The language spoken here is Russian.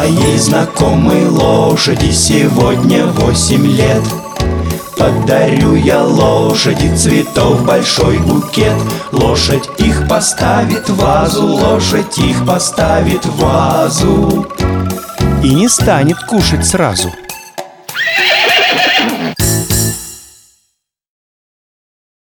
Моей знакомой лошади сегодня 8 лет. Подарю я лошади цветов большой букет. Лошадь их поставит в вазу, лошадь их поставит в вазу. И не станет кушать сразу.